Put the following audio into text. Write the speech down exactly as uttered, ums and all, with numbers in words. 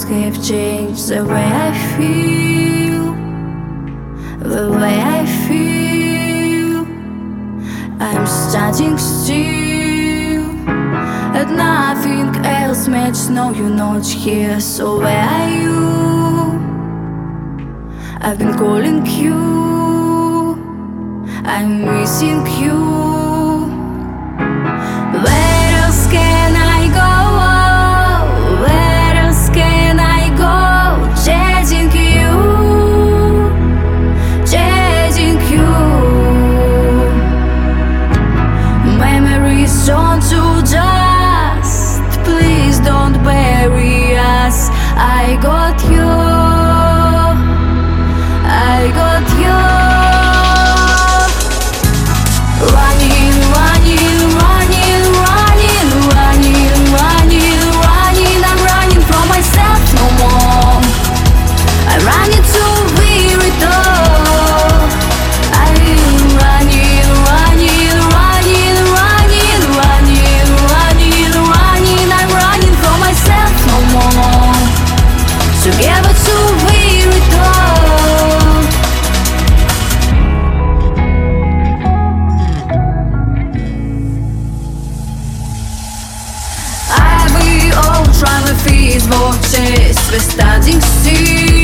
have changed the way I feel, the way I feel. I'm standing still, and nothing else matters. No, you're not here, so where are you? I've been calling you, I'm missing you. Where else can I go? Where else can I go? Chasing you, chasing you. Memories turn to dust. Please don't bury us. I got you, I got you. Running, running, running, running, running, running, running. I'm running from myself no more. I'm running to weary door. I'm running, running, running, running, running, running, running. I'm running from myself no more. Together to weary door. I will all try my fears, watches, we're standing still.